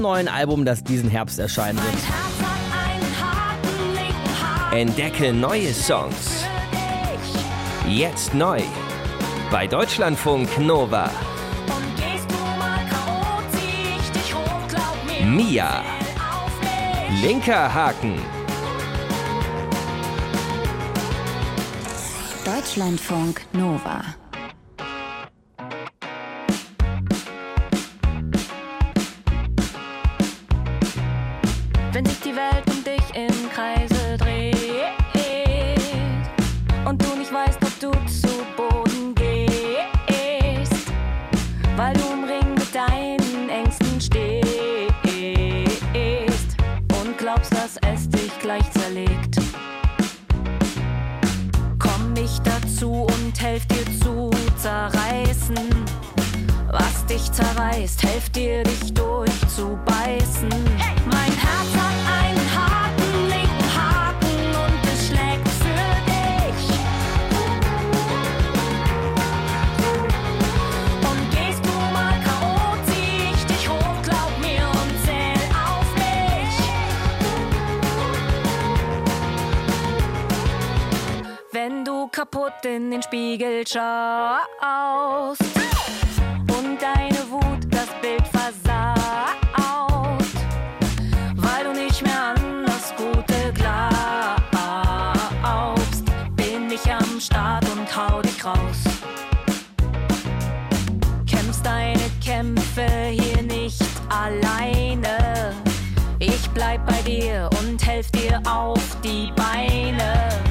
neuen Album, das diesen Herbst erscheinen wird. Entdecke neue Songs. Jetzt neu. Bei Deutschlandfunk Nova. Mia. Linker Haken. Deutschlandfunk Nova. Wenn sich die Welt um dich im Kreise dreht und du nicht weißt, ob du zu Boden gehst, weil du im Ring mit deinen Ängsten stehst und glaubst, dass es dich gleich zerlegt. Komm ich dazu und helf dir zu zerreißen, was dich zerreißt, helf dir dich durchzubeißen. Hey! Mein Herz hat einen harten linken Haken und es schlägt für dich. Und gehst du mal K.O., zieh ich dich hoch, glaub mir und zähl auf mich. Wenn du kaputt in den Spiegel schaust und deine Wut das Bild versaut, weil du nicht mehr an das Gute glaubst, bin ich am Start und hau dich raus. Kämpfst deine Kämpfe hier nicht alleine, ich bleib bei dir und helf dir auf die Beine.